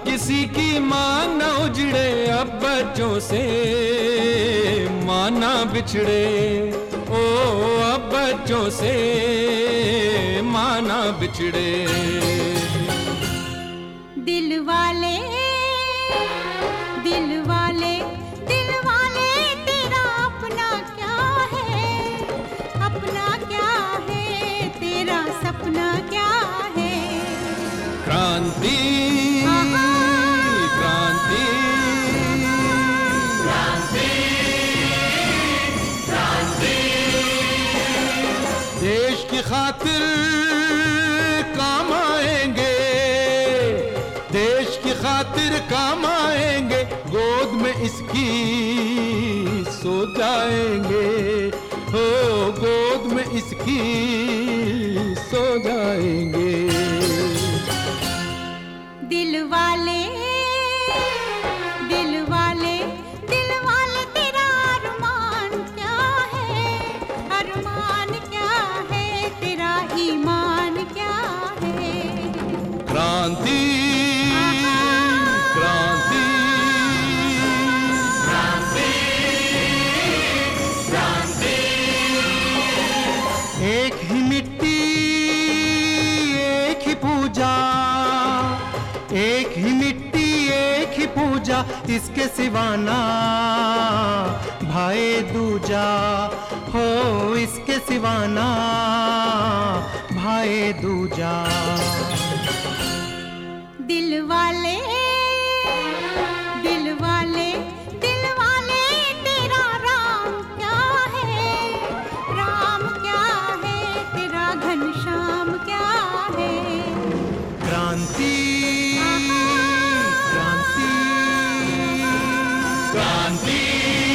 किसी की माँ न उजड़े अब बच्चों से, माँ न बिछड़े ओ अब बच्चों से, माँ न बिछड़े। दिल वाले दिल वाले दिल वाले तेरा अपना क्या है, अपना क्या है, तेरा सपना क्या है। क्रांति क्रांति क्रांति क्रांति, देश की खातिर काम आएंगे, देश की खातिर काम आएंगे, गोद में इसकी सो जाएंगे, हो गोद में इसकी सो जाएंगे। दिल वाले दिल वाले दिल वाले तेरा अरमान क्या है, अरमान क्या है, तेरा ईमान क्या है। क्रांति क्रांति क्रांति क्रांति, एक ही मिट्टी एक ही पूजा, एक ही मिट्टी एक ही पूजा, इसके सिवाना भाई दूजा, हो इसके सिवाना भाई दूजा। दिल वाले दिल वाले दिल वाले तेरा राम क्या है, राम क्या है, तेरा घनश्याम क्या है। क्रांति क्रांति क्रांति।